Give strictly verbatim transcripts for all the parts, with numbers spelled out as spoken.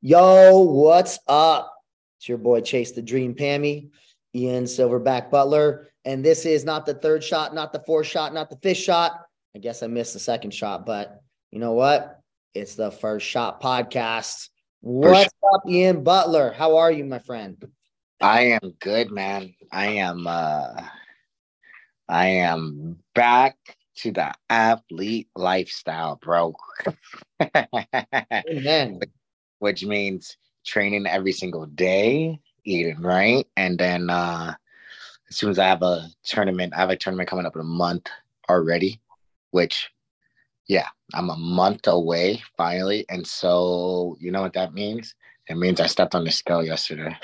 Yo, what's up? It's your boy Chase the Dream Pammy, Ian Silverback Butler. And this is not the third shot, not the fourth shot, not the fifth shot. I guess I missed the second shot, but you know what? It's the First Shot Podcast. What's up, Ian Butler? How are you, my friend? I am good, man. I am uh I am back to the athlete lifestyle, bro. Amen. Which means training every single day, eating right, and then uh as soon as I have a tournament, I have a tournament coming up in a month already, which yeah, I'm a month away finally. And so you know what that means? It means I stepped on the scale yesterday.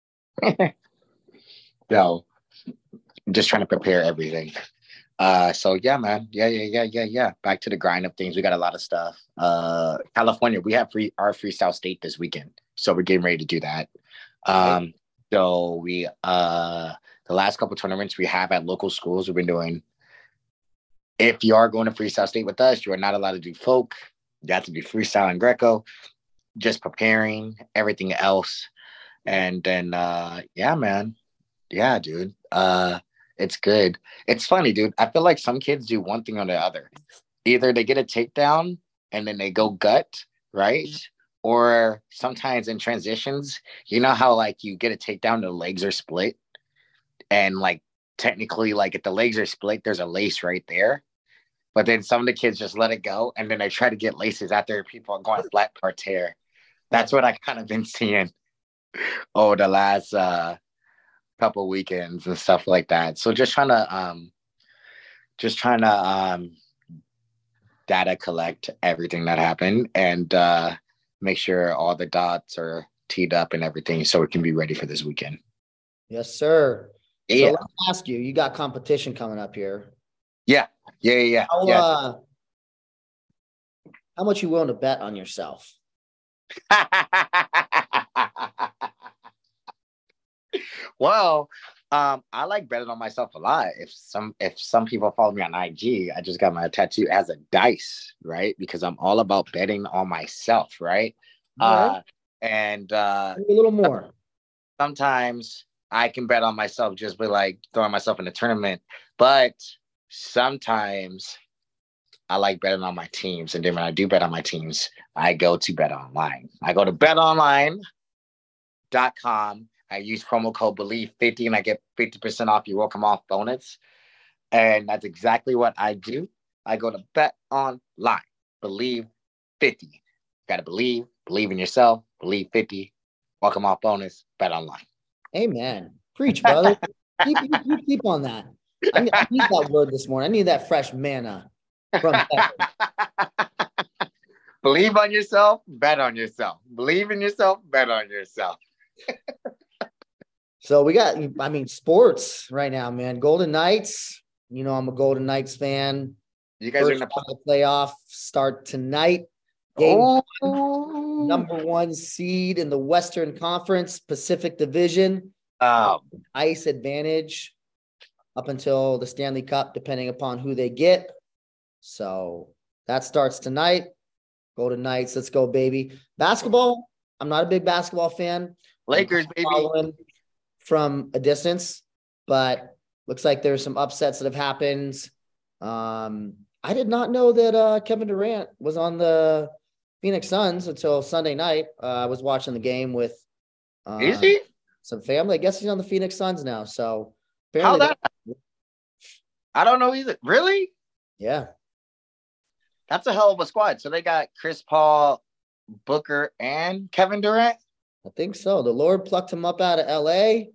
So I'm just trying to prepare everything. Uh, so yeah, man. Yeah, yeah, yeah, yeah, yeah. Back to the grind of things. We got a lot of stuff. Uh, California, we have free our freestyle state this weekend. So we're getting ready to do that. Um, so we uh the last couple tournaments we have at local schools, we've been doing. If you are going to freestyle state with us, you are not allowed to do folk. You have to do freestyle and Greco, just preparing everything else. And then uh yeah, man. Yeah, dude. Uh it's good. It's funny, dude. I feel like some kids do one thing or the other. Either they get a takedown and then they go gut, right? Or sometimes in transitions, you know how like you get a takedown, the legs are split, and like technically, like if the legs are split, there's a lace right there. But then some of the kids just let it go, and then they try to get laces out there. People are going flat parterre. That's what I kind of been seeing over the last uh couple weekends and stuff like that. So just trying to um just trying to um data collect everything that happened and uh make sure all the dots are teed up and everything so it can be ready for this weekend. Yes, sir. Yeah. So let me ask you, you got competition coming up here. Yeah. Yeah, yeah, How, yeah. uh, how much you willing to bet on yourself? Well, um, I like betting on myself a lot. If some if some people follow me on I G, I just got my tattoo as a dice, right? Because I'm all about betting on myself, right? All Uh right. and uh A little more. sometimes I can bet on myself just by like throwing myself in a tournament, but sometimes I like betting on my teams. And then when I do bet on my teams, I go to Bet Online. I go to bet online dot com. I use promo code believe fifty and I get fifty percent off your welcome off bonus. And that's exactly what I do. I go to Bet Online, believe fifty. Got to believe, believe in yourself, believe fifty, welcome off bonus, Bet Online. Amen. Preach, brother. keep, keep, keep on that. I need, I need that word this morning. I need that fresh manna from heaven. Believe on yourself, bet on yourself. Believe in yourself, bet on yourself. So we got, I mean, sports right now, man. Golden Knights. You know, I'm a Golden Knights fan. You guys First are in the, the playoff start tonight. Game oh. one, number one seed in the Western Conference Pacific Division. Um, Ice advantage up until the Stanley Cup, depending upon who they get. So that starts tonight. Golden Knights, let's go, baby. Basketball, I'm not a big basketball fan. Lakers, baby. From a distance, but looks like there's some upsets that have happened. Um, I did not know that uh, Kevin Durant was on the Phoenix Suns until Sunday night. Uh, I was watching the game with uh, Is he? some family. I guess he's on the Phoenix Suns now. So how that? I don't know either. Really? Yeah. That's a hell of a squad. So they got Chris Paul, Booker, and Kevin Durant? I think so. The Lord plucked him up out of L A.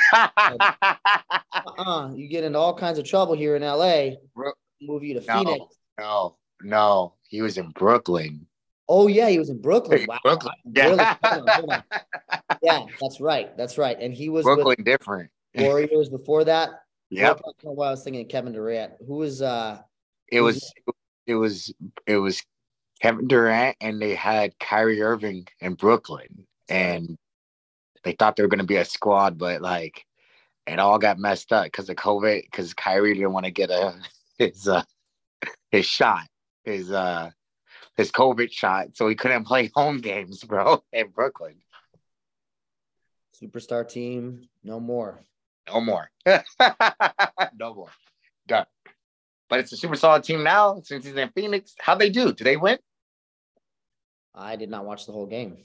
uh-uh. You get into all kinds of trouble here in L A. Move you to no, Phoenix. No, no. He was in Brooklyn. Oh, yeah. He was in Brooklyn. Wow. Brooklyn. Yeah. Really? Hold on, hold on. Yeah, that's right. That's right. And he was Brooklyn with different. Warriors before that. Yep. I don't know why I was thinking of Kevin Durant. Who was uh it was was it was it was Kevin Durant, and they had Kyrie Irving in Brooklyn. And they thought they were going to be a squad, but like it all got messed up because of COVID. Because Kyrie didn't want to get a his uh, his shot, his uh his COVID shot, so he couldn't play home games, bro, in Brooklyn. Superstar team, no more. No more. No more. Done. But it's a super solid team now since he's in Phoenix. How'd they do? Did they win? I did not watch the whole game.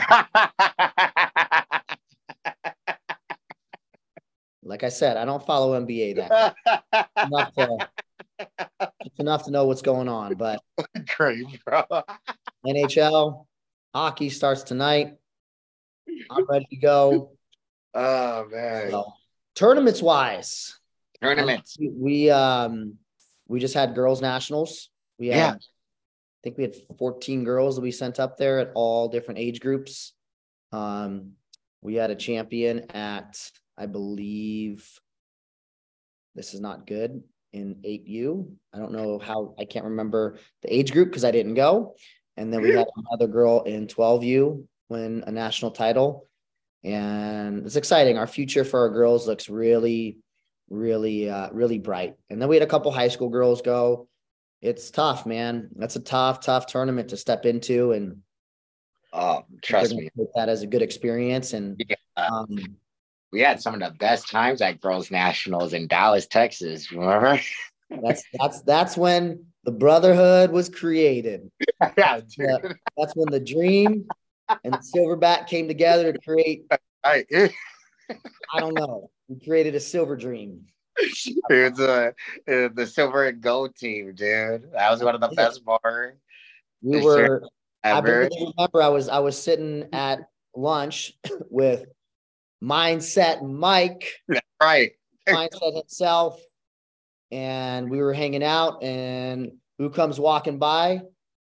Like I said, I don't follow N B A that enough to, enough to know what's going on. But great, bro. N H L hockey starts tonight. I'm ready to go. Oh man. So, tournaments wise, tournaments. We, we um we just had girls nationals. We had, yeah. I think we had fourteen girls that we sent up there at all different age groups. Um, we had a champion at, I believe, this is not good, in eight U. I don't know how, I can't remember the age group because I didn't go. And then we had another girl in twelve U win a national title. And it's exciting. Our future for our girls looks really, really, uh, really bright. And then we had a couple high school girls go. It's tough, man. That's a tough, tough tournament to step into. And oh, trust me, take that as a good experience. And yeah. um, we had some of the best times at girls nationals in Dallas, Texas. Remember? that's that's that's when the brotherhood was created. Yeah, the, that's when the dream and Silverback came together to create. I, I don't know. We created a silver dream. It was uh, the silver and gold team, dude. That was one of the best bars. We were. I really remember I was I was sitting at lunch with Mindset Mike, right? Mindset himself, and we were hanging out. And who comes walking by?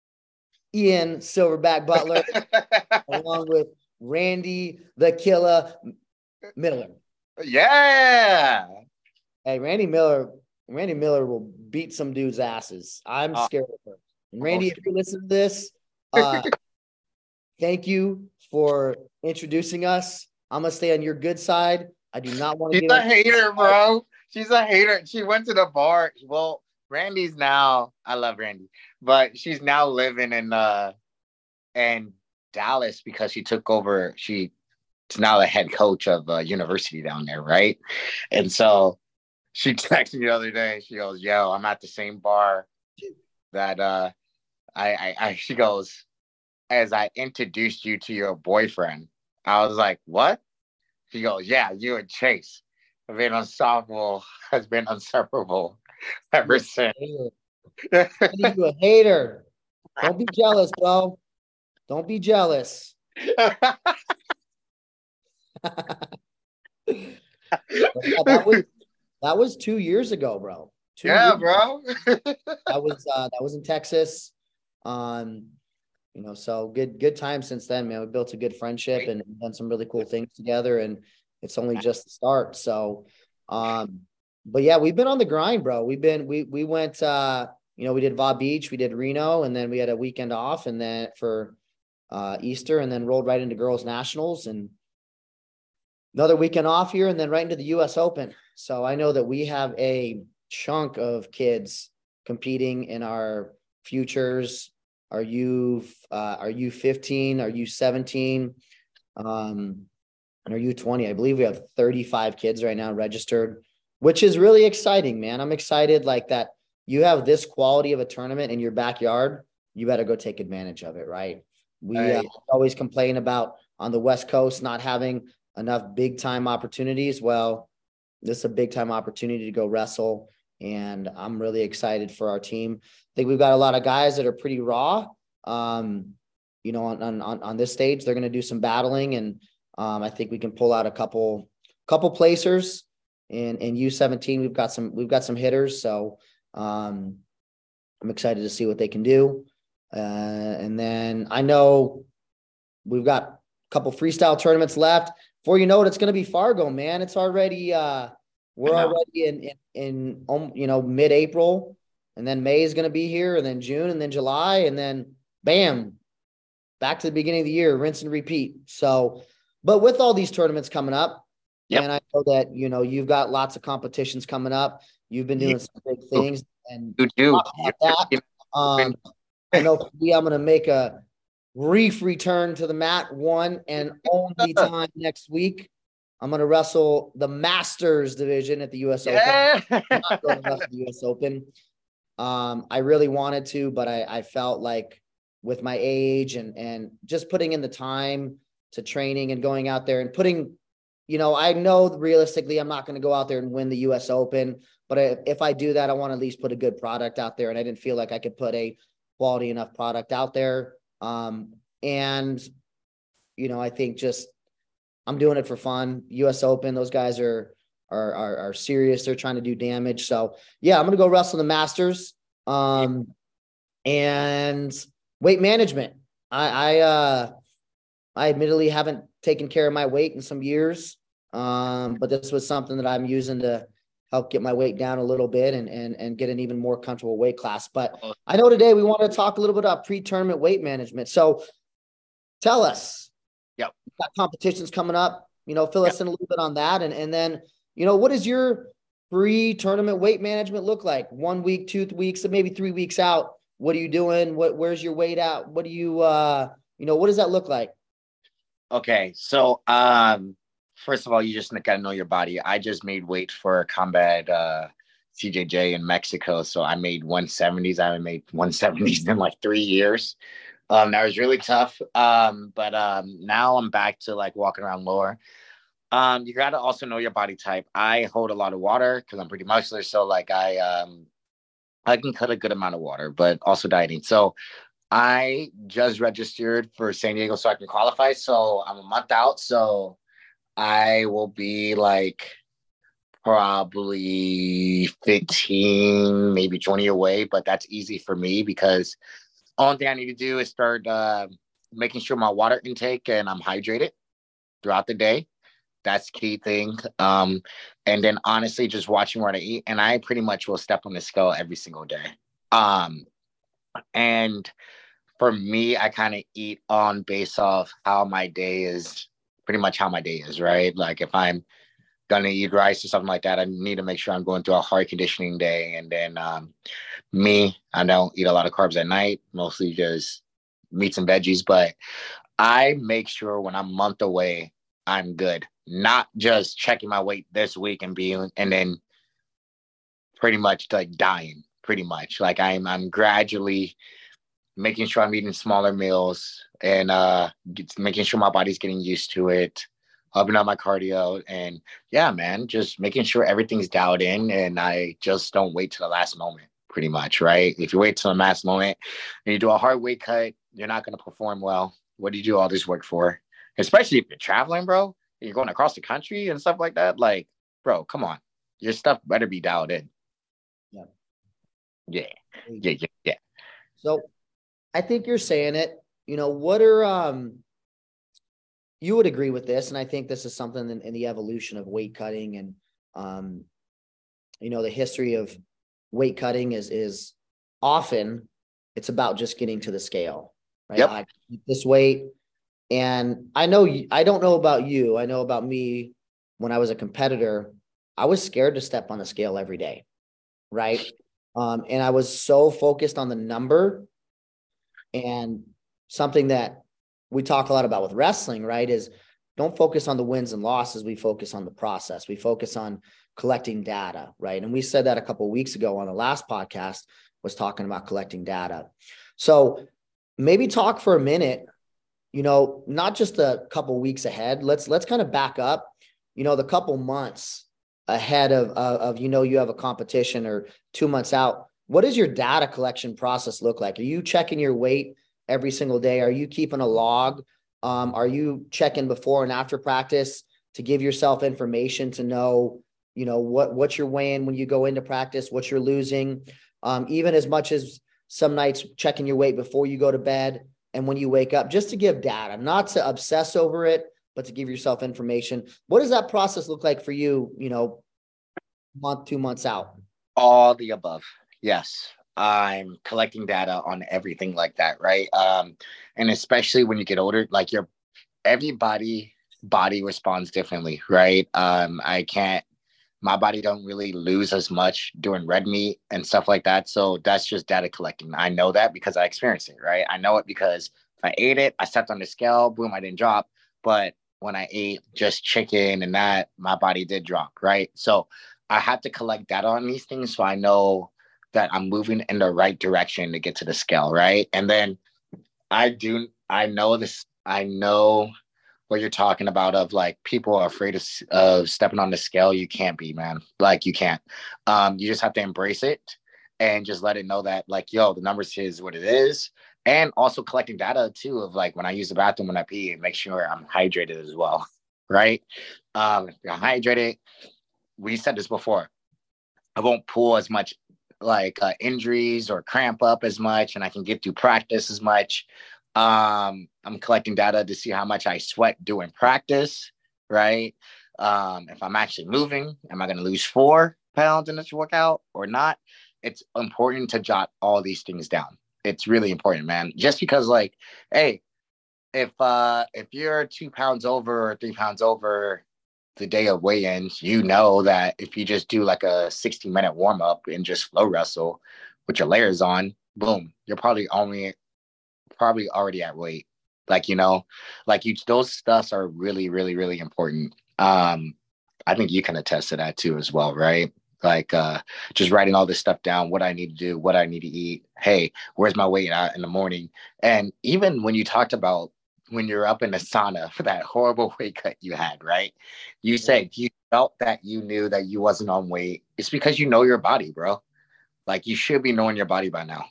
Ian Silverback Butler, along with Randy the Killer Miller. Yeah. Hey, Randy Miller. Randy Miller will beat some dudes' asses. I'm oh. scared of her. And Randy, if you listen to this, uh, thank you for introducing us. I'm gonna stay on your good side. I do not want to. She's a hater, bro. She's a hater. She went to the bar. Well, Randy's now. I love Randy, but she's now living in uh in Dallas because she took over. She's now the head coach of a university down there, right? And so she texted me the other day. She goes, "Yo, I'm at the same bar that uh I I, I she goes, as I introduced you to your boyfriend." I was like, "What?" She goes, "Yeah, you and Chase have been unstoppable, has been inseparable ever since." You a hater. Don't be jealous, bro. Don't be jealous. that, was, that was two years ago, bro. Two yeah, bro. that was uh, that was in Texas. Um, you know, so good, good time since then, man. We built a good friendship and done some really cool things together, and it's only just the start. So, um, but yeah, we've been on the grind, bro. We've been, we, we went, uh, you know, we did Va Beach, we did Reno, and then we had a weekend off and then for, uh, Easter, and then rolled right into girls nationals and another weekend off here, and then right into the U S Open. So I know that we have a chunk of kids competing in our futures. Are you, uh, are you fifteen? Are you seventeen? Um, and are you twenty? I believe we have thirty-five kids right now registered, which is really exciting, man. I'm excited like that. You have this quality of a tournament in your backyard. You better go take advantage of it, right? We right. Uh, always complain about on the West Coast not having enough big time opportunities. Well, this is a big time opportunity to go wrestle. And I'm really excited for our team. I think we've got a lot of guys that are pretty raw. Um, you know, on, on, on this stage, they're going to do some battling. And um, I think we can pull out a couple, couple placers in, in U seventeen. We've got some, we've got some hitters. So um, I'm excited to see what they can do. Uh, and then I know we've got a couple freestyle tournaments left. Before you know it, it's going to be Fargo, man. It's already, uh, we're already in, in, in, um, you know, mid-April, and then May is going to be here, and then June, and then July, and then bam, back to the beginning of the year, rinse and repeat. So, but with all these tournaments coming up, yep. And I know that, you know, you've got lots of competitions coming up. You've been doing some big things, and you do. that, um, I know for me, I'm going to make a brief return to the mat one and only time next week. I'm going to wrestle the Masters division at the U S Yeah. Open. I'm not going to wrestle the U S Open. Um, I really wanted to, but I, I felt like with my age and, and just putting in the time to training and going out there and putting, you know, I know realistically I'm not going to go out there and win the U S Open, but I, if I do that, I want to at least put a good product out there. And I didn't feel like I could put a quality enough product out there. Um, and, you know, I think just I'm doing it for fun. U S Open, those guys are, are, are, are serious. They're trying to do damage. So yeah, I'm going to go wrestle the Masters. Um, and weight management. I, I, uh, I admittedly haven't taken care of my weight in some years. Um, but this was something that I'm using to help get my weight down a little bit and, and, and get an even more comfortable weight class. But I know today we want to talk a little bit about pre-tournament weight management. So tell us, Yep. got competitions coming up, you know, fill Yep. us in a little bit on that. And, and then, you know, what does your pre-tournament weight management look like? One week, two weeks, maybe three weeks out. What are you doing? What, where's your weight out? What do you, uh, you know, what does that look like? Okay. So, um, first of all, you just got to know your body. I just made weight for combat, uh, C J J in Mexico. So I made one seventies. I haven't made one seventies in like three years. Um, that was really tough. Um, but um, now I'm back to like walking around lower. Um, you got to also know your body type. I hold a lot of water because I'm pretty muscular. So like I, um, I can cut a good amount of water, but also dieting. So I just registered for San Diego so I can qualify. So I'm a month out. So I will be like probably fifteen, maybe twenty away, but that's easy for me because only thing I need to do is start uh, making sure my water intake and I'm hydrated throughout the day. That's the key thing. Um, and then honestly, just watching what I eat. And I pretty much will step on the scale every single day. Um, and for me, I kind of eat on based off how my day is, pretty much how my day is, right? Like if I'm gonna eat rice or something like that, I need to make sure I'm going through a hard conditioning day. And then um, me, I don't eat a lot of carbs at night, mostly just meats and veggies. But I make sure when I'm a month away, I'm good. Not just checking my weight this week and being and then pretty much like dying. Pretty much like I'm I'm gradually making sure I'm eating smaller meals and uh, making sure my body's getting used to it, upping up my cardio. And yeah, man, just making sure everything's dialed in and I just don't wait till the last moment, pretty much, right? If you wait till the last moment and you do a hard weight cut, you're not going to perform well. What do you do all this work for? Especially if you're traveling, bro, you're going across the country and stuff like that. Like, bro, come on. Your stuff better be dialed in. Yeah. Yeah. Yeah. Yeah. Yeah. So I think you're saying it. You know, what are um you would agree with this, and I think this is something in, in the evolution of weight cutting and um, you know, the history of weight cutting is is often it's about just getting to the scale, right? Yep. I keep this weight, and I know I don't know about you. I know about me when I was a competitor. I was scared to step on the scale every day, right? Um, and I was so focused on the number. And something that we talk a lot about with wrestling, right, is don't focus on the wins and losses. We focus on the process. We focus on collecting data, right? And we said that a couple of weeks ago on the last podcast was talking about collecting data. So maybe talk for a minute, you know, not just a couple of weeks ahead. Let's let's kind of back up, you know, the couple months ahead of, of, of, you know, you have a competition or two months out. What does your data collection process look like? Are you checking your weight every single day? Are you keeping a log? Um, are you checking before and after practice to give yourself information to know, you know, what, what you're weighing when you go into practice, what you're losing, um, even as much as some nights checking your weight before you go to bed and when you wake up, just to give data, not to obsess over it, but to give yourself information. What does that process look like for you, you know, month, two months out? All the above. Yes. I'm collecting data on everything like that, right? Um, and especially when you get older, like your everybody body responds differently, right? Um, I can't my body don't really lose as much doing red meat and stuff like that. So that's just data collecting. I know that because I experienced it, right? I know it because if I ate it, I stepped on the scale, boom, I didn't drop. But when I ate just chicken and that, my body did drop, right? So I have to collect data on these things so I know that I'm moving in the right direction to get to the scale, right? And then I do, I know this, I know what you're talking about of like people are afraid of, of stepping on the scale. You can't be, man. Like you can't. Um, you just have to embrace it and just let it know that like, yo, the numbers is what it is. And also collecting data too of like when I use the bathroom, when I pee, make sure I'm hydrated as well, right? Um, if you're hydrated, we said this before, I won't pull as much like uh, injuries or cramp up as much, and I can get through practice as much. Um, I'm collecting data to see how much I sweat doing practice, right? Um, if I'm actually moving, am I going to lose four pounds in this workout or not? It's important to jot all these things down. It's really important, man. Just because, like, hey, if uh, if you're two pounds over or three pounds over the day of weigh-ins, you know that if you just do like a sixty minute warm up and just flow wrestle with your layers on, boom, you're probably only probably already at weight. Like, you know, like you, those stuffs are really, really, really important. Um, I think you can attest to that too as well, right? Like uh, just writing all this stuff down, what I need to do, what I need to eat. Hey, where's my weight at in the morning? And even when you talked about when you're up in the sauna for that horrible weight cut you had, right? You said you felt that you knew that you wasn't on weight. It's because you know your body, bro. Like you should be knowing your body by now.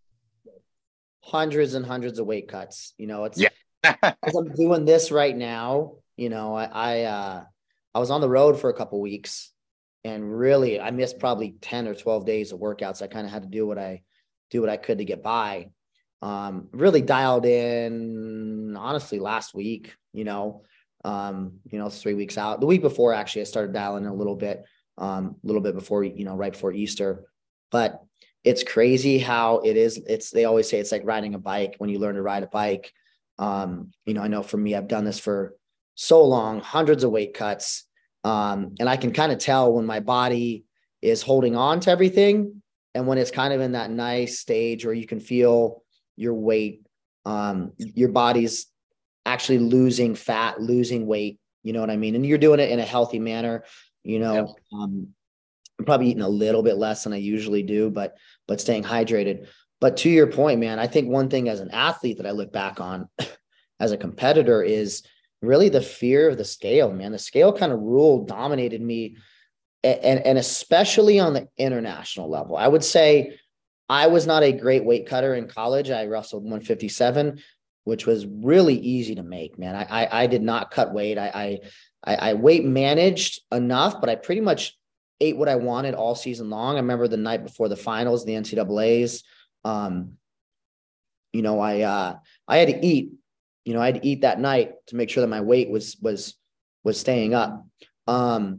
Hundreds and hundreds of weight cuts. You know, it's yeah. as I'm doing this right now, you know, I I, uh, I was on the road for a couple weeks, and really I missed probably ten or twelve days of workouts. I kind of had to do what I do what I could to get by. Um, really dialed in honestly last week, you know, um, you know, three weeks out. The week before, actually, I started dialing in a little bit, um, a little bit before, you know, right before Easter. But it's crazy how it is. It's, they always say it's like riding a bike when you learn to ride a bike. Um, you know, I know for me, I've done this for so long, hundreds of weight cuts. Um, and I can kind of tell when my body is holding on to everything and when it's kind of in that nice stage where you can feel your weight, um, your body's actually losing fat, losing weight, you know what I mean? And you're doing it in a healthy manner, you know, yep. um, I'm probably eating a little bit less than I usually do, but, but staying hydrated. But to your point, man, I think one thing as an athlete that I look back on as a competitor is really the fear of the scale, man. The scale kind of ruled, dominated me. And, and especially on the international level, I would say I was not a great weight cutter in college. I wrestled one fifty-seven, which was really easy to make, man. I, I, I did not cut weight. I, I, I weight managed enough, but I pretty much ate what I wanted all season long. I remember the night before the finals, the N C double A's, um, you know, I, uh, I had to eat, you know, I had to eat that night to make sure that my weight was, was, was staying up. Um,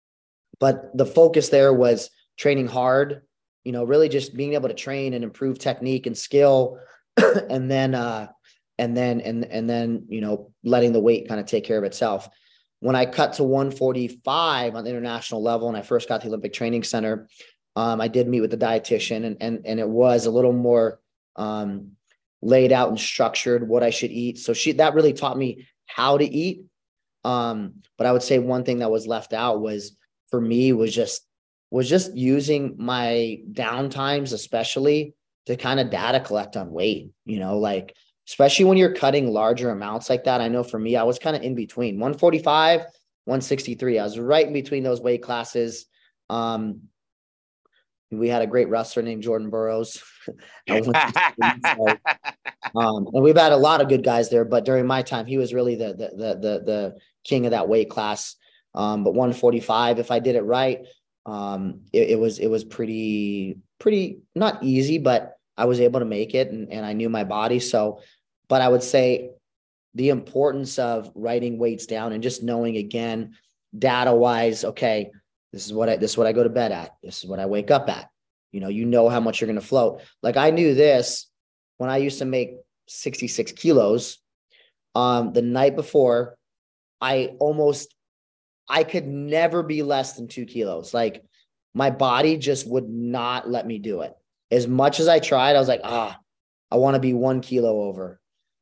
but the focus there was training hard, you know, really just being able to train and improve technique and skill. and then, uh, and then, and, and then, you know, letting the weight kind of take care of itself. When I cut to one forty-five on the international level, and I first got to the Olympic Training Center, um, I did meet with the dietitian, and, and, and it was a little more um, laid out and structured what I should eat. So she, that really taught me how to eat. Um, but I would say one thing that was left out was, for me, was just, was just using my downtimes, especially to kind of data collect on weight, you know, like, especially when you're cutting larger amounts like that. I know for me, I was kind of in between one forty-five, one sixty-three. I was right in between those weight classes. Um, we had a great wrestler named Jordan Burroughs. so, um, and we've had a lot of good guys there, but during my time, he was really the, the, the, the, the king of that weight class. Um, but one forty-five, if I did it right, um, it, it was, it was pretty, pretty not easy, but I was able to make it, and, and I knew my body. So, but I would say the importance of writing weights down and just knowing, again, data wise, okay, this is what I, this is what I go to bed at. This is what I wake up at. You know, you know how much you're going to float. Like I knew this when I used to make sixty-six kilos, um, the night before, I almost I could never be less than two kilos. Like my body just would not let me do it. As much as I tried, I was like, ah, I want to be one kilo over.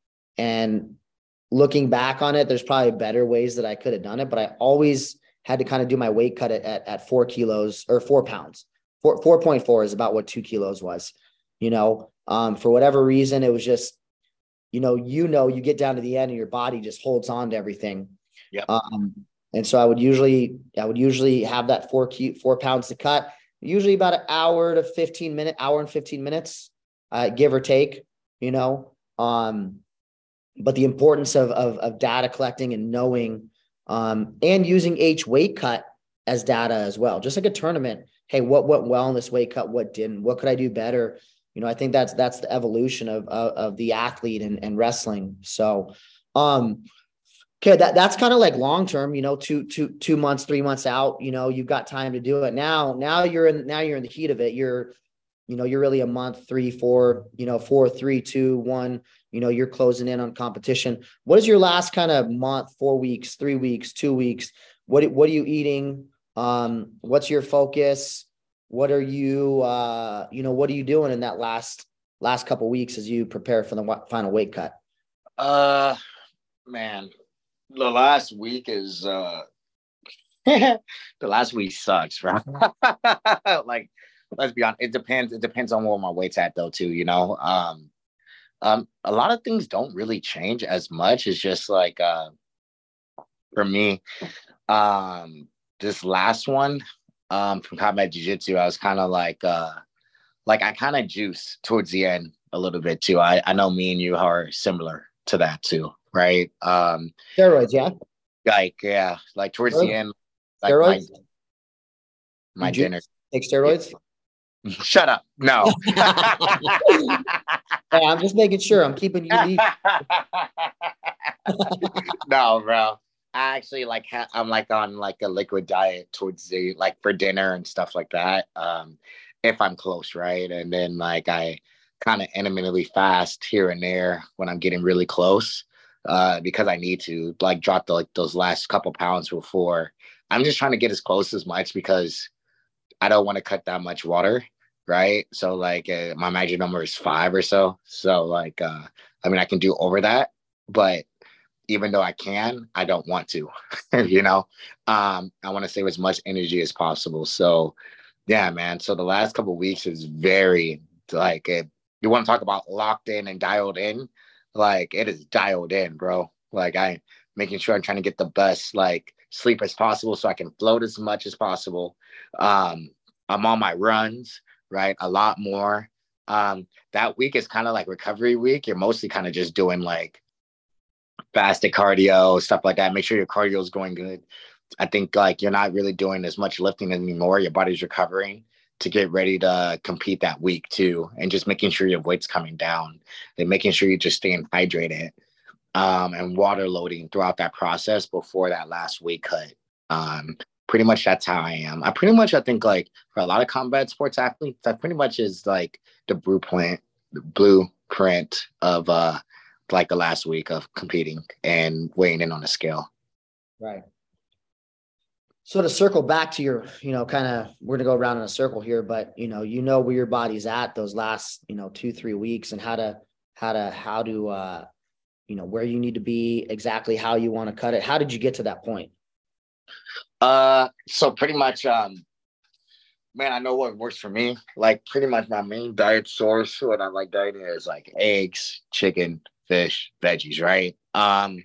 And looking back on it, there's probably better ways that I could have done it, but I always had to kind of do my weight cut at, at, at four kilos or four pounds. Four, four point four is about what two kilos was, you know, um, for whatever reason, it was just, you know, you know, you get down to the end and your body just holds on to everything. Yeah. Um, and so I would usually, I would usually have that four key, four pounds to cut, usually about an hour to fifteen minute, hour and fifteen minutes, uh, give or take, you know, um, but the importance of, of, of data collecting and knowing, um, and using H weight cut as data as well, just like a tournament. Hey, what went well in this weight cut? What didn't? What could I do better? You know, I think that's, that's the evolution of, of, of the athlete and, and wrestling. So, um, okay, that, that's kind of like long-term, you know, two, two, two months, three months out, you know, you've got time to do it now. Now you're in, now you're in the heat of it. You're, you know, you're really a month, three, four, you know, four, three, two, one, you know, you're closing in on competition. What is your last kind of month, four weeks, three weeks, two weeks? What, what are you eating? Um, what's your focus? What are you, uh, you know, what are you doing in that last, last couple of weeks as you prepare for the final weight cut? Uh, man, the last week is, uh, the last week sucks, right? Like, let's be honest. It depends. It depends on where my weight's at though, too, you know? Um, um, a lot of things don't really change as much. It's just like, uh, for me, um, this last one, um, from Combat Jiu-Jitsu, I was kind of like, uh, like I kind of juice towards the end a little bit too. I, I know me and you are similar to that too, right? Um, Steroids, yeah. Like, yeah, like towards Steroids? the end, like Steroids? my, my you dinner. Take steroids? Yeah. Shut up. No. Hey, I'm just making sure I'm keeping you deep. No, bro. I actually like ha- I'm like on like a liquid diet towards the like for dinner and stuff like that. Um, if I'm close, right? And then like I kind of intermittently fast here and there when I'm getting really close, uh, because I need to like drop the, like those last couple pounds before. I'm just trying to get as close as much because I don't want to cut that much water, right? So like uh, my magic number is five or so. So like, uh, I mean, I can do over that, but even though I can, I don't want to, you know, um, I want to save as much energy as possible. So yeah, man. So the last couple of weeks is very like, it, you want to talk about locked in and dialed in, like it is dialed in, bro. Like I making sure I'm trying to get the best like sleep as possible so I can float as much as possible. Um, I'm on my runs, right? A lot more. Um, that week is kind of like recovery week. You're mostly kind of just doing like fasted cardio, stuff like that. Make sure your cardio is going good. I think like you're not really doing as much lifting anymore. Your body's recovering to get ready to compete that week too. And just making sure your weight's coming down and making sure you're just staying hydrated, um, and water loading throughout that process before that last weight cut. Um, pretty much that's how I am. I pretty much, I think like for a lot of combat sports athletes, that pretty much is like the blueprint, the blueprint of, uh, like the last week of competing and weighing in on the scale. Right. So to circle back to your, you know, kind of, we're going to go around in a circle here, but you know, you know where your body's at those last, you know, two, three weeks and how to, how to, how to, uh, you know, where you need to be, exactly how you want to cut it. How did you get to that point? Uh, so pretty much, um, man, I know what works for me. Like pretty much my main diet source when I like dieting is like eggs, chicken, fish, veggies, right? Um,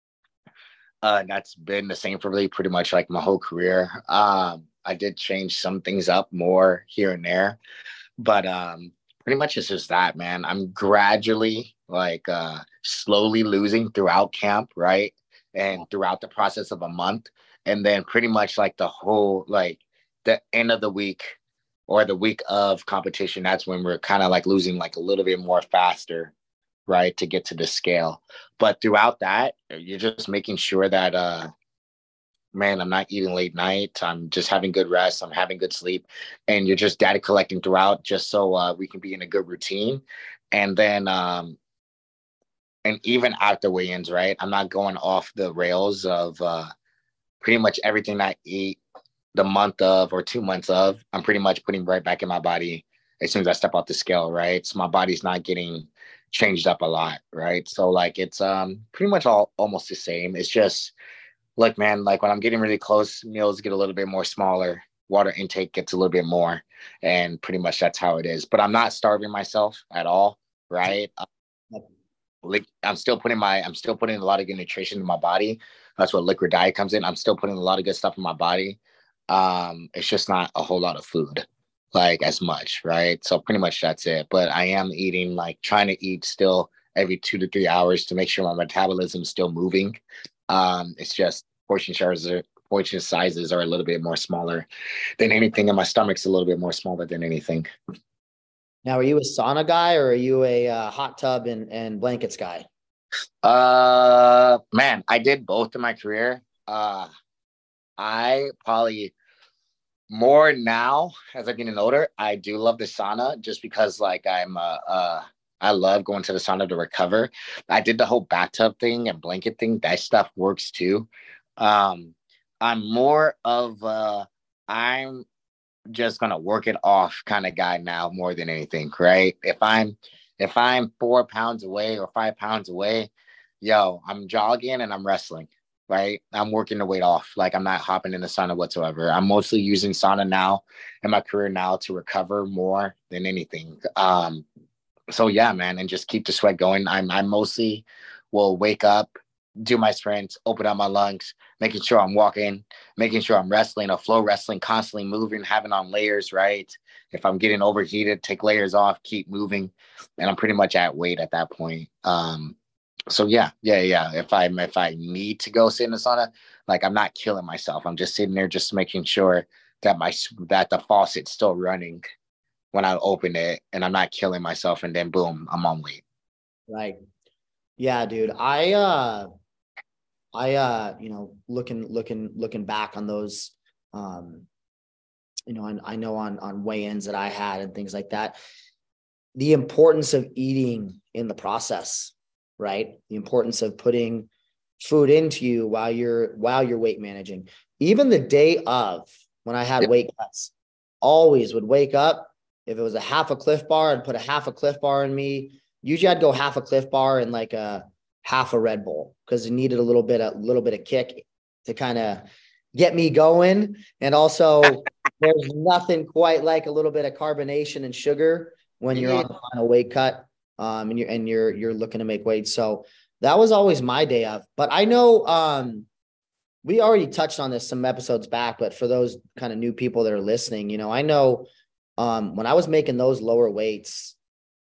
uh, that's been the same for me pretty much like my whole career. Um, I did change some things up more here and there, but um, pretty much it's just that, man. I'm gradually like uh, slowly losing throughout camp, right? And throughout the process of a month. And then pretty much like the whole, like the end of the week or the week of competition, that's when we're kind of like losing like a little bit more faster, right, to get to the scale. But throughout that, you're just making sure that, uh, man, I'm not eating late night. I'm just having good rest. I'm having good sleep. And you're just data collecting throughout just so uh, we can be in a good routine. And then, um, and even after weigh-ins, right, I'm not going off the rails of uh, pretty much everything I eat the month of or two months of, I'm pretty much putting right back in my body as soon as I step off the scale, right? So my body's not getting changed up a lot, right? So like it's um pretty much all almost the same. It's just look, man, like when I'm getting really close, meals get a little bit more smaller, water intake gets a little bit more, and pretty much that's how it is. But I'm not starving myself at all, right? Like I'm still putting my I'm still putting a lot of good nutrition in my body. That's what liquid diet comes in. I'm still putting a lot of good stuff in my body. Um, it's just not a whole lot of food, like as much, right? So pretty much that's it. But I am eating, like trying to eat still every two to three hours to make sure my metabolism is still moving. Um, it's just portion sizes are portion sizes are a little bit more smaller than anything, and my stomach's a little bit more smaller than anything. Now, are you a sauna guy or are you a uh, hot tub and, and blankets guy? Uh, man, I did both in my career. Uh, I probably more now as I'm getting older. I do love the sauna just because, like, I'm uh, uh I love going to the sauna to recover. I did the whole bathtub thing and blanket thing. That stuff works too. Um, I'm more of uh, I'm just gonna work it off kind of guy now more than anything, right? If I'm if I'm four pounds away or five pounds away, yo, I'm jogging and I'm wrestling, right? I'm working the weight off. Like I'm not hopping in the sauna whatsoever. I'm mostly using sauna now in my career now to recover more than anything. Um, so yeah, man, and just keep the sweat going. I'm I mostly will wake up, do my sprints, open up my lungs, making sure I'm walking, making sure I'm wrestling, a flow wrestling, constantly moving, having on layers, right? If I'm getting overheated, take layers off, keep moving. And I'm pretty much at weight at that point. Um, so yeah, yeah, yeah. If I if I need to go sit in the sauna, like I'm not killing myself. I'm just sitting there just making sure that my that the faucet's still running when I open it and I'm not killing myself, and then boom, I'm on weight. Right. Yeah, dude. I uh I uh, you know, looking looking looking back on those um, you know, I, I know on on weigh-ins that I had and things like that, the importance of eating in the process, right? The importance of putting food into you while you're while you're weight managing. Even the day of when I had Yep. weight cuts, always would wake up. If it was a half a Cliff Bar, I'd put a half a Cliff Bar in me. Usually I'd go half a Cliff Bar and like a half a Red Bull because it needed a little bit, a little bit of kick to kind of get me going. And also there's nothing quite like a little bit of carbonation and sugar when you're Yeah. on the final weight cut um, and you're, and you're, you're looking to make weight. So that was always my day of, but I know um, we already touched on this some episodes back, but for those kind of new people that are listening, you know, I know um, when I was making those lower weights,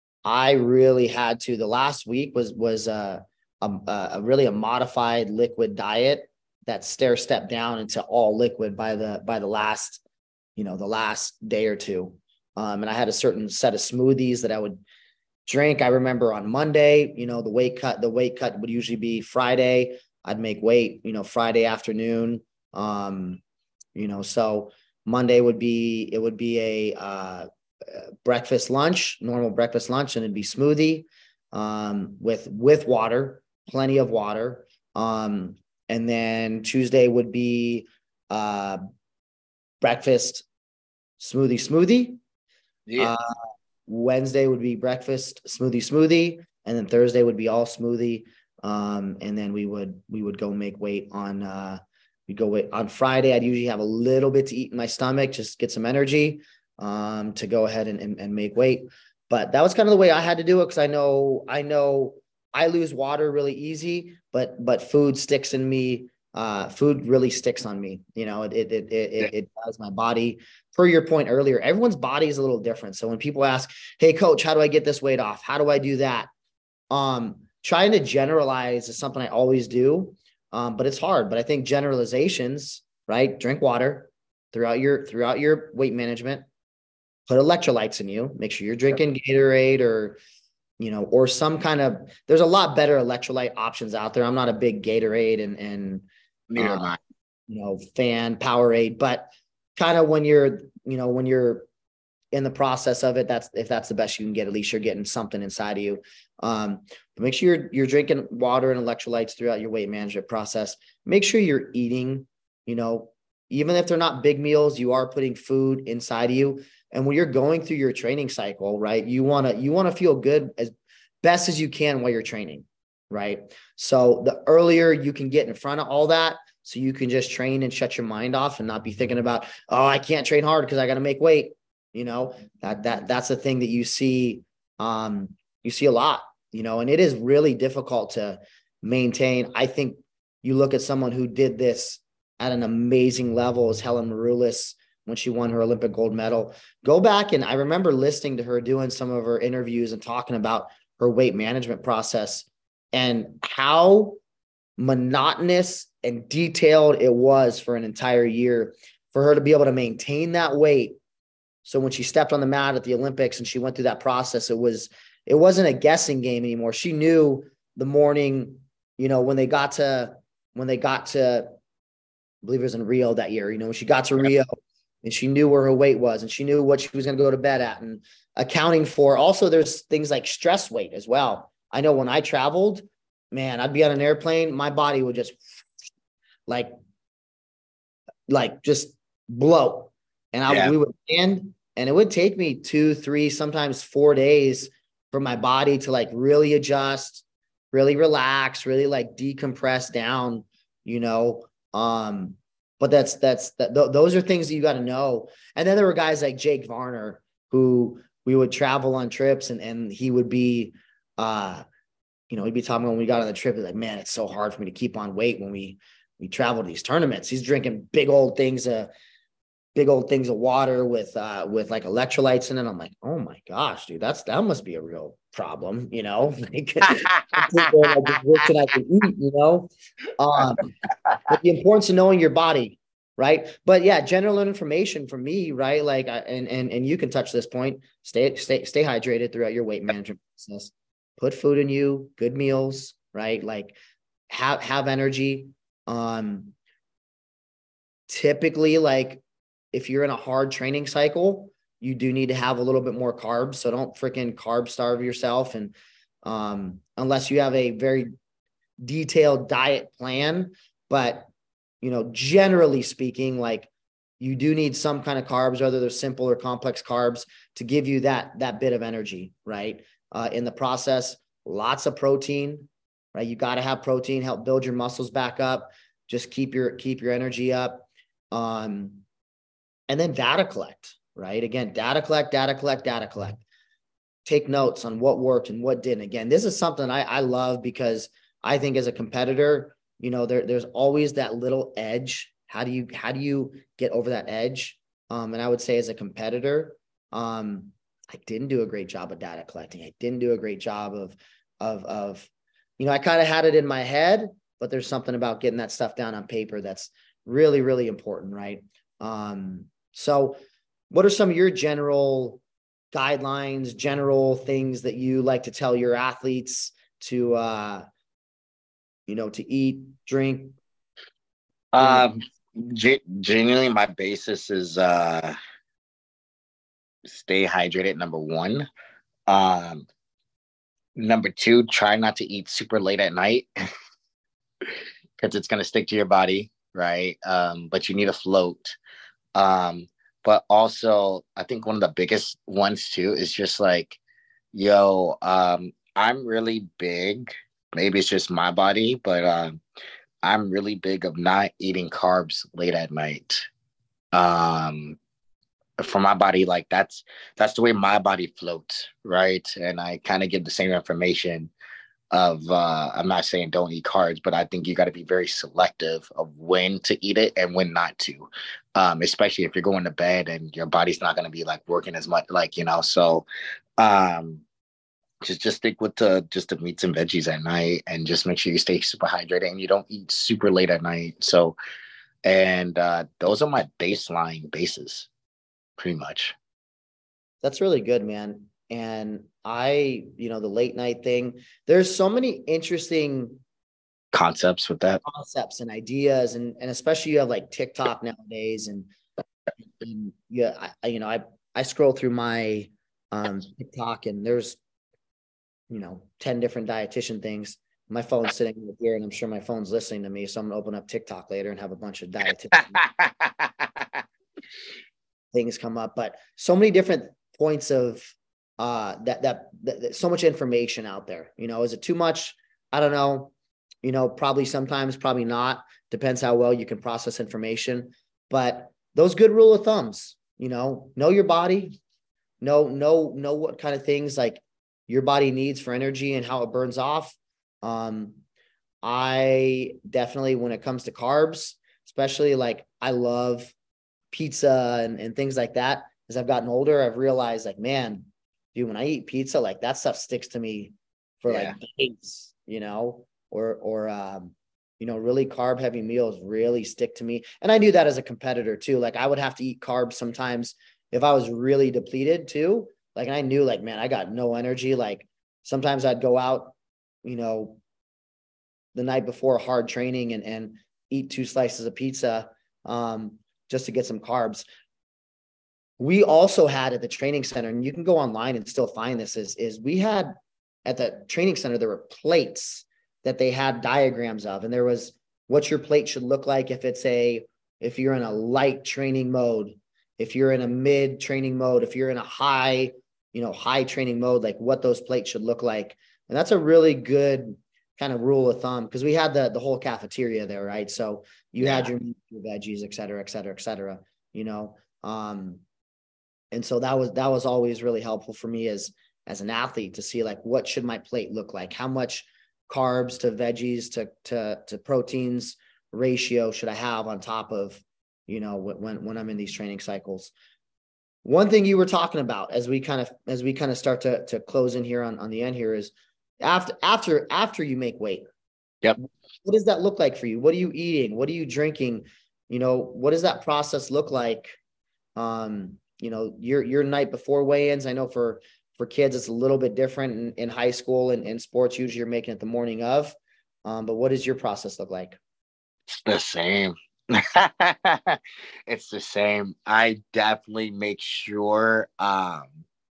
I really had to, the last week was, was uh, a, a really a modified liquid diet that stair step down into all liquid by the, by the last, you know, the last day or two. Um, and I had a certain set of smoothies that I would drink. I remember on Monday, you know, the weight cut, the weight cut would usually be Friday. I'd make weight, you know, Friday afternoon. Um, you know, so Monday would be, it would be a, uh, breakfast, lunch, normal breakfast, lunch, and it'd be smoothie, um, with, with water, plenty of water. Um, and then Tuesday would be, uh, breakfast, smoothie, smoothie. Yeah. Uh, Wednesday would be breakfast, smoothie, smoothie, and then Thursday would be all smoothie. Um, and then we would we would go make weight on uh we go wait on Friday. I'd usually have a little bit to eat in my stomach, just get some energy um to go ahead and, and, and make weight. But that was kind of the way I had to do it because I know I know I lose water really easy, but but food sticks in me. Uh, food really sticks on me. You know, it it it it, Yeah. it does my body. Per your point earlier, everyone's body is a little different. So when people ask, "Hey, coach, how do I get this weight off? How do I do that?" Um, trying to generalize is something I always do, um, but it's hard. But I think generalizations, right? Drink water throughout your throughout your weight management. Put electrolytes in you. Make sure you're drinking Gatorade or you know, or some kind of. There's a lot better electrolyte options out there. I'm not a big Gatorade and and Neither uh, am I. you know, fan Powerade, but kind of when you're, you know, when you're in the process of it, that's, if that's the best you can get, at least you're getting something inside of you. Um, but make sure you're, you're drinking water and electrolytes throughout your weight management process. Make sure you're eating You know, even if they're not big meals, you are putting food inside of you. And when you're going through your training cycle, right, you want to, you want to feel good as best as you can while you're training, right? So the earlier you can get in front of all that, so you can just train and shut your mind off and not be thinking about, oh, I can't train hard because I got to make weight. You know, that, that, that's the thing that you see. Um, you see a lot, you know, and it is really difficult to maintain. I think you look at someone who did this at an amazing level as Helen Maroulis when she won her Olympic gold medal. Go back, and I remember listening to her doing some of her interviews and talking about her weight management process and how monotonous and detailed it was for an entire year for her to be able to maintain that weight. So when she stepped on the mat at the Olympics and she went through that process, it was, it wasn't a guessing game anymore. She knew the morning, you know, when they got to, when they got to, I believe it was in Rio that year, you know, when she got to Rio and she knew where her weight was and she knew what she was going to go to bed at, and accounting for also there's things like stress weight as well. I know when I traveled, man, I'd be on an airplane, my body would just like, like just blow. And I, yeah. we would land, and it would take me two, three, sometimes four days for my body to like really adjust, really relax, really like decompress down, you know? Um, but that's, that's, that, th- those are things that you got to know. And then there were guys like Jake Varner, who we would travel on trips, and, and he would be, uh, you know, he'd be talking when we got on the trip, he's like, man, it's so hard for me to keep on weight when we, we travel to these tournaments. He's drinking big old things, uh, big old things of water with, uh, with like electrolytes in it. I'm like, oh my gosh, dude, that's, that must be a real problem, you know, like, what can I eat, you know? Um, but the importance of knowing your body, right? But yeah, general information for me, right? Like, I, and, and, and you can touch this point, stay, stay, stay hydrated throughout your weight management process, put food in you, good meals, right? Like have, have energy. Um, typically, like if you're in a hard training cycle, you do need to have a little bit more carbs. So don't freaking carb starve yourself. And um, unless you have a very detailed diet plan, but you know, generally speaking, like you do need some kind of carbs, whether they're simple or complex carbs, to give you that, that bit of energy, right? Uh, in the process, lots of protein, right? You got to have protein, help build your muscles back up, just keep your, keep your energy up. Um, and then data collect, right? Again, data collect, data collect, data collect, take notes on what worked and what didn't. Again, this is something I, I love because I think as a competitor, you know, there, there's always that little edge. How do you, how do you get over that edge? Um, and I would say as a competitor, um, I didn't do a great job of data collecting. I didn't do a great job of, of, of, you know, I kind of had it in my head, but there's something about getting that stuff down on paper that's really, really important. Right. Um, so what are some of your general guidelines, general things that you like to tell your athletes to, uh, you know, to eat, drink? Um, g- genuinely, my basis is uh, stay hydrated. Number one. Um, number two, try not to eat super late at night because it's gonna stick to your body, right? Um, but you need a float. Um, but also, I think one of the biggest ones too is just like, yo, um, I'm really big. Maybe it's just my body, but um, I'm really big of not eating carbs late at night. Um, for my body, like that's that's the way my body floats, right? And I kind of give the same information of uh I'm not saying don't eat carbs, but I think you got to be very selective of when to eat it and when not to. Um, especially if you're going to bed and your body's not going to be like working as much, like, you know, so um just just stick with the just the meats and veggies at night, and just make sure you stay super hydrated and you don't eat super late at night. So, and uh those are my baseline bases, pretty much. That's really good, man. And I, you know, the late night thing, there's so many interesting concepts with that, concepts and ideas. And, and especially you have like TikTok nowadays, and, and yeah, I, you know, I, I scroll through my um, TikTok, and there's, you know, ten different dietitian things. my phone's sitting right here, and I'm sure my phone's listening to me. So I'm gonna open up TikTok later and have a bunch of dietitian things come up. But so many different points of uh that, that that that so much information out there. You know, is it too much? I don't know. You know, probably sometimes, probably not. Depends how well you can process information. But those good rule of thumbs, you know, know your body, know, know, know what kind of things like your body needs for energy and how it burns off. Um, I definitely, when it comes to carbs, especially like I love pizza and, and things like that. As I've gotten older, I've realized like, man, dude, when I eat pizza, like that stuff sticks to me for yeah. like days, you know, or, or, um, you know, really carb heavy meals really stick to me. And I knew that as a competitor too. Like I would have to eat carbs sometimes if I was really depleted too. Like, and I knew like, man, I got no energy. Like sometimes I'd go out, you know, the night before hard training and, and eat two slices of pizza um, just to get some carbs. We also had at the training center, and you can go online and still find this, is, is we had at the training center, there were plates that they had diagrams of, and there was what your plate should look like if it's a, if you're in a light training mode, if you're in a mid training mode, if you're in a high, you know, high training mode, like what those plates should look like. And that's a really good kind of rule of thumb, because we had the, the whole cafeteria there, right? So you yeah. had your, your veggies, et cetera, et cetera, et cetera, you know? Um, and so that was, that was always really helpful for me as, as an athlete to see like, what should my plate look like? How much carbs to veggies to, to, to proteins ratio should I have on top of, you know, when, when I'm in these training cycles? One thing you were talking about as we kind of, as we kind of start to, to close in here on, on the end here is after, after, after you make weight. Yep. What does that look like for you? What are you eating? What are you drinking? You know, what does that process look like? Um, you know, your, your night before weigh-ins, I know for, for kids, it's a little bit different in, in high school and in sports. Usually you're making it the morning of, um, but what does your process look like? It's the same. It's the same. I definitely make sure, um,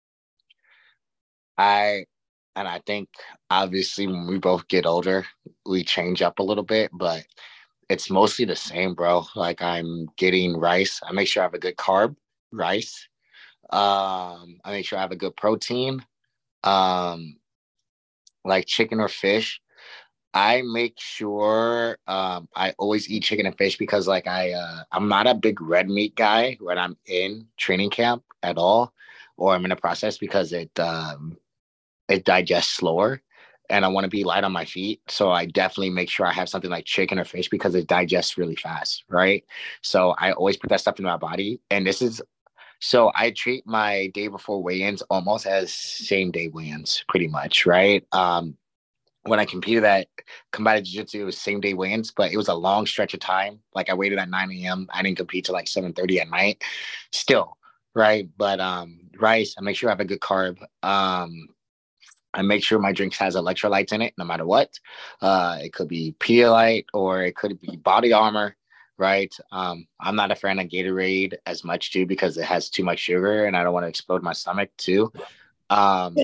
I, and I think obviously when we both get older, we change up a little bit, but it's mostly the same, bro. Like I'm getting rice. I make sure I have a good carb, rice. Um, I make sure I have a good protein, um, like chicken or fish. I make sure um, I always eat chicken and fish because like I, uh, I'm not a big red meat guy when I'm in training camp at all, or I'm in a process because it, um, it digests slower and I want to be light on my feet. So I definitely make sure I have something like chicken or fish because it digests really fast. Right. So I always put that stuff in my body. And this is, so I treat my day before weigh-ins almost as same day weigh-ins pretty much. Right. Um, when I competed at Combative Jiu-Jitsu, it was same day weigh-ins, but it was a long stretch of time. Like I waited at nine a.m. I didn't compete till like seven thirty at night still. Right. But um, rice, I make sure I have a good carb. Um, I make sure my drinks has electrolytes in it, no matter what. Uh, it could be Pedialyte or it could be Body Armor, right? Um, I'm not a fan of Gatorade as much too because it has too much sugar and I don't want to explode my stomach too. Um,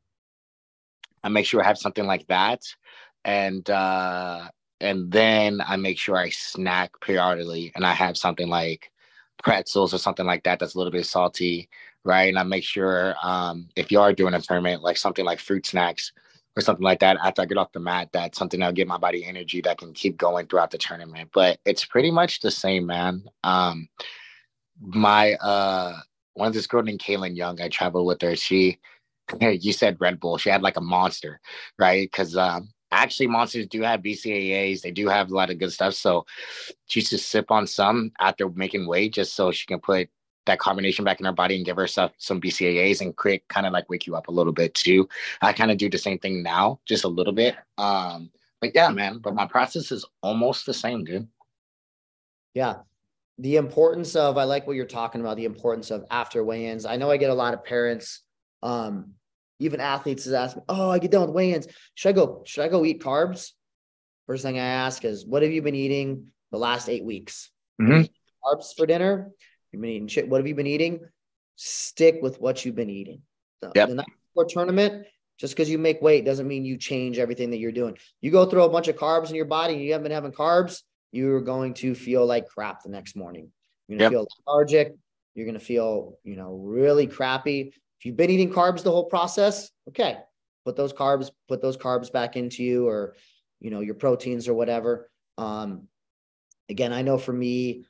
I make sure I have something like that, and uh, and then I make sure I snack periodically, and I have something like pretzels or something like that that's a little bit salty, right? And I make sure um, if you are doing a tournament, like something like fruit snacks or something like that after I get off the mat, that's something that'll give my body energy that can keep going throughout the tournament. But it's pretty much the same, man. Um, my uh, one of this girl named Kaylin Young, I traveled with her. She, you said Red Bull. She had like a monster, right? Because um, actually monsters do have B C A As. They do have a lot of good stuff. So she used to sip on some after making weight just so she can put that carbonation back in her body and give herself some B C A As and create kind of like wake you up a little bit too. I kind of do the same thing now, just a little bit. Um, but yeah, man, but my process is almost the same, dude. Yeah. The importance of, I like what you're talking about, the importance of after weigh-ins. I know I get a lot of parents, um, even athletes is asking, oh, I get done with weigh-ins. Should I go, should I go eat carbs? First thing I ask is, what have you been eating the last eight weeks? Mm-hmm. Carbs for dinner? You've been eating shit. What have you been eating? Stick with what you've been eating. The, yep. the night before tournament, Just because you make weight doesn't mean you change everything that you're doing. You go through a bunch of carbs in your body and you haven't been having carbs, you're going to feel like crap the next morning. You're going to yep. feel lethargic. You're going to feel, you know, really crappy. If you've been eating carbs the whole process, okay, put those carbs, put those carbs back into you, or, you know, your proteins or whatever. Um, again, I know for me,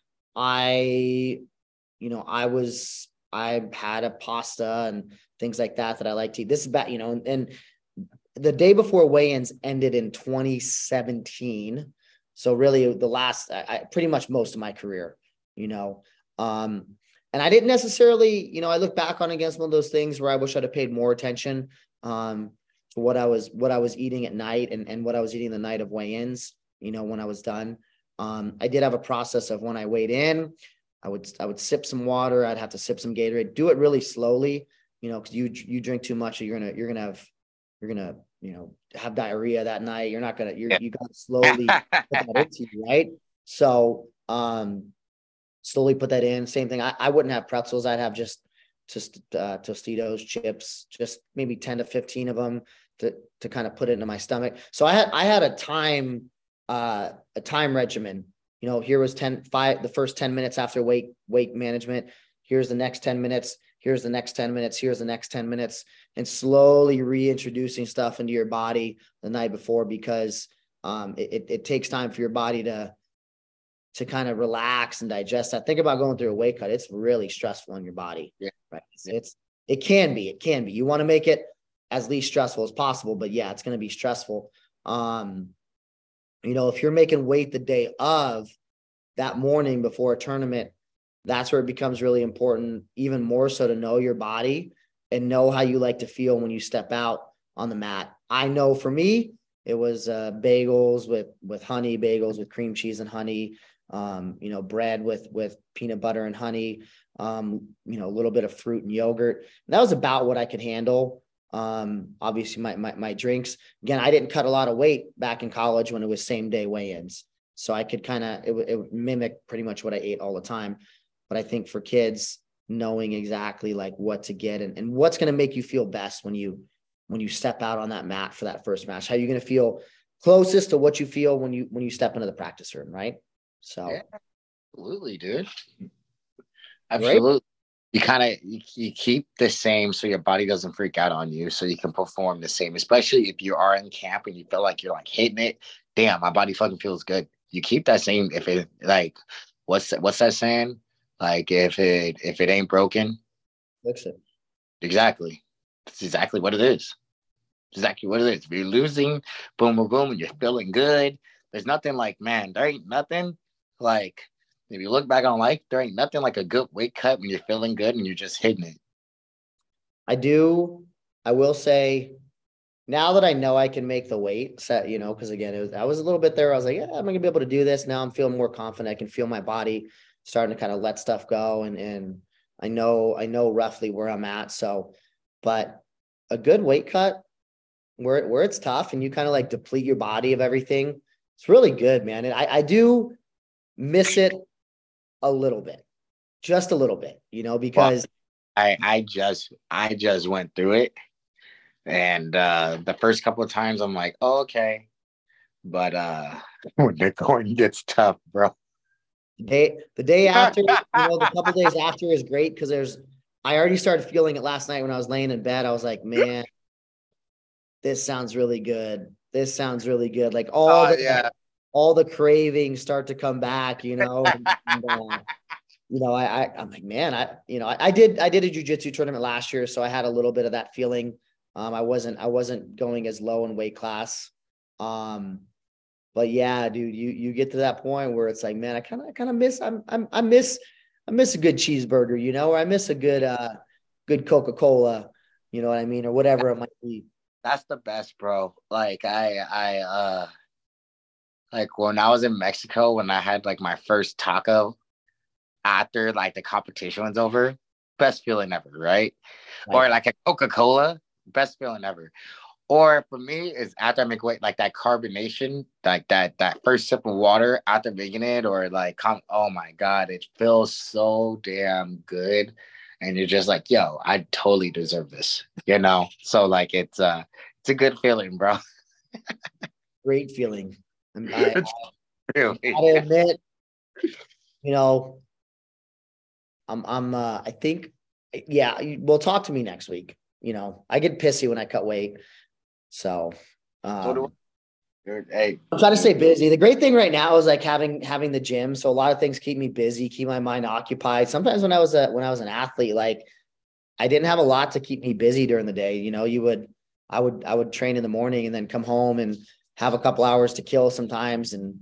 I, you know, I was, I had a pasta and things like that that I like to eat. This is bad, you know, and, and the day before weigh-ins ended in twenty seventeen. So really the last, I, I pretty much most of my career, you know, um, and I didn't necessarily, you know, I look back on against one of those things where I wish I'd have paid more attention um, to what I was, what I was eating at night and, and what I was eating the night of weigh-ins, you know, when I was done. Um, I did have a process of when I weighed in, I would, I would sip some water. I'd have to sip some Gatorade, do it really slowly, you know, cause you, you drink too much, you're going to, you're going to have, you're going to, you know, have diarrhea that night. You're not going to, you're, you got to slowly put that into you. Right. So, um, slowly put that in. Same thing. I, I wouldn't have pretzels. I'd have just, just, uh, Tostitos, chips, just maybe ten to fifteen of them to, to kind of put it into my stomach. So I had, I had a time, uh, a time regimen. You know, here was ten, five, the first ten minutes after weight, weight management. Here's the next ten minutes. Here's the next ten minutes. Here's the next ten minutes, and slowly reintroducing stuff into your body the night before, because um, it, it takes time for your body to, to kind of relax and digest that. Think about going through a weight cut. It's really stressful on your body. Yeah. Right. It's, it's, it can be, it can be, you want to make it as least stressful as possible, but yeah, it's going to be stressful. Um, You know, if you're making weight the day of, that morning before a tournament, that's where it becomes really important, even more so to know your body and know how you like to feel when you step out on the mat. I know for me, it was uh, bagels with, with honey, bagels with cream cheese and honey, um, you know, bread with, with peanut butter and honey, um, you know, a little bit of fruit and yogurt. And that was about what I could handle. Um, obviously my, my, my drinks, again, I didn't cut a lot of weight back in college when it was same day weigh-ins. So I could kind of, it, it would mimic pretty much what I ate all the time. But I think for kids, knowing exactly like what to get and, and what's going to make you feel best when you, when you step out on that mat for that first match, how you're going to feel closest to what you feel when you, when you step into the practice room. Right. So. Yeah, absolutely, dude. Absolutely. Right? You kind of, you, you keep the same so your body doesn't freak out on you, so you can perform the same, especially if you are in camp and you feel like you're like hitting it. Damn, my body fucking feels good. You keep that same, if it like, what's that, what's that saying? Like if it, if it ain't broken. Fix it. Exactly. That's exactly what it is. Exactly what it is. If you're losing, boom, boom, boom, and you're feeling good, there's nothing like, man, there ain't nothing like, if you look back on life, there ain't nothing like a good weight cut when you're feeling good and you're just hitting it. I do. I will say, now that I know I can make the weight set, you know, because again, it was, I was a little bit there. I was like, yeah, I'm going to be able to do this. Now I'm feeling more confident. I can feel my body starting to kind of let stuff go. And, and I know, I know roughly where I'm at. So, but a good weight cut where, where it's tough and you kind of like deplete your body of everything, it's really good, man. And I, I do miss it a little bit, just a little bit, you know, because well, I, I just, I just went through it. And uh, the first couple of times I'm like, oh, okay. But uh, when the going gets tough, bro. The day, the day after, you know, the couple days after is great because there's, I already started feeling it last night when I was laying in bed. I was like, man, this sounds really good. This sounds really good. Like all oh, the, yeah. all the cravings start to come back, you know. and, uh, you know, I, I, I'm like, man, I, you know, I, I did, I did a jujitsu tournament last year, so I had a little bit of that feeling. Um, I wasn't, I wasn't going as low in weight class. Um, but yeah, dude, you, you get to that point where it's like, man, I kind of, I kind of miss, I'm, I'm, I miss, I miss a good cheeseburger, you know, or I miss a good, uh, good Coca-Cola, you know what I mean? Or whatever it might be. That's the best, bro. Like I, I, uh, like when I was in Mexico, when I had like my first taco after like the competition was over, best feeling ever, right? right. Or like a Coca-Cola, best feeling ever. Or for me is after I make weight, like that carbonation, like that that first sip of water after making it, or like, oh my God, it feels so damn good. and you're just like, yo, I totally deserve this, you know? So like, it's uh, it's a good feeling, bro. Great feeling. I, It's I, really, I gotta admit, you know, I'm, I'm, uh, I think, yeah, you- well, talk to me next week. You know, I get pissy when I cut weight. So, so do um, I. Dude, hey, I'm trying to stay busy. The great thing right now is like having, having the gym. So a lot of things keep me busy, keep my mind occupied. Sometimes when I was a, when I was an athlete, like I didn't have a lot to keep me busy during the day. You know, you would, I would, I would train in the morning and then come home and have a couple hours to kill sometimes. And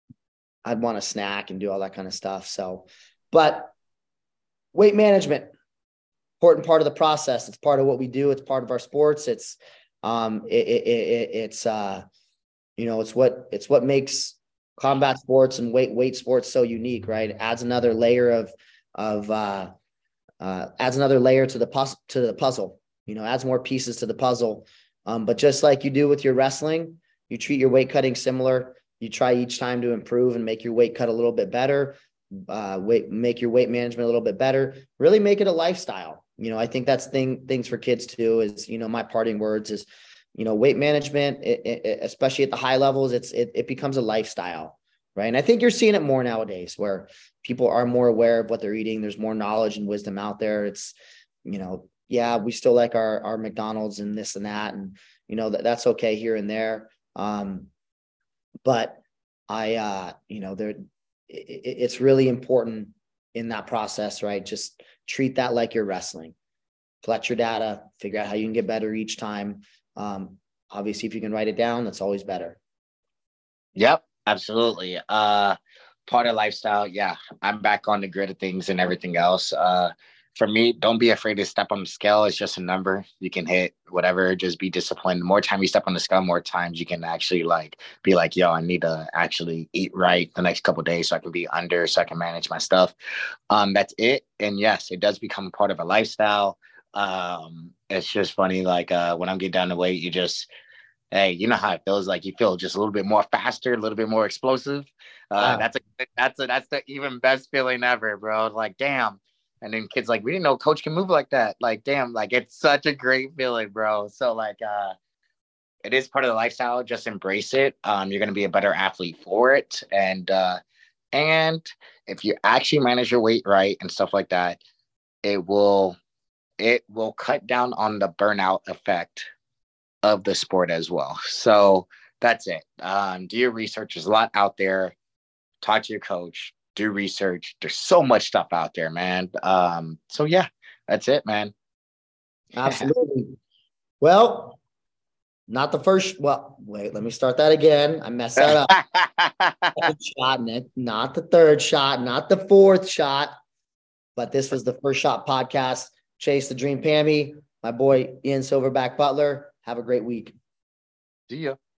I'd want to snack and do all that kind of stuff. So, but weight management, important part of the process. It's part of what we do. It's part of our sports. It's, um, it, it, it, it's, uh, you know, it's what, it's what makes combat sports and weight, weight sports so unique, right? It adds another layer of, of, uh, uh, adds another layer to the puzzle, to the puzzle, you know, adds more pieces to the puzzle. Um, but just like you do with your wrestling, you treat your weight cutting similar. You try each time to improve and make your weight cut a little bit better, uh, weight, make your weight management a little bit better, really make it a lifestyle. You know, I think that's thing, things for kids too, is, you know, my parting words is, you know, weight management, it, it, especially at the high levels, it's, it, it becomes a lifestyle. Right. And I think you're seeing it more nowadays where people are more aware of what they're eating. There's more knowledge and wisdom out there. It's, you know, yeah, we still like our, our McDonald's and this and that. And, you know, that that's okay here and there. Um, but I, uh, you know, there, it, it's really important in that process, right? Just treat that like you're wrestling, collect your data, figure out how you can get better each time. Um, obviously if you can write it down, that's always better. Yep, absolutely. Uh, part of lifestyle. Yeah, I'm back on the grid of things and everything else. Uh, for me, don't be afraid to step on the scale. It's just a number you can hit, whatever. Just be disciplined. The more time you step on the scale, more times you can actually like be like, yo, I need to actually eat right the next couple of days so I can be under, so I can manage my stuff. Um, that's it. And yes, it does become part of a lifestyle. Um, it's just funny, like uh, when I'm getting down the weight, you just hey, you know how it feels like you feel just a little bit more faster, a little bit more explosive. Uh, Wow. that's a that's a that's the even best feeling ever, bro. Like, damn. And then kids like, we didn't know coach can move like that. Like, damn, like it's such a great feeling, bro. So like uh it is part of the lifestyle. Just embrace it. Um, you're gonna be a better athlete for it. And uh and if you actually manage your weight right and stuff like that, it will it will cut down on the burnout effect of the sport as well. So that's it. Um, do your research. There's a lot out there. Talk to your coach. Do research. There's so much stuff out there, man. Um, so yeah, that's it, man. Absolutely. Well, not the first. Well, wait, let me start that again. I messed that up. Third shot, not the third shot, not the fourth shot, but this was the First Shot Podcast. Chase the Dream Pammy, my boy Ian Silverback Butler. Have a great week. See ya.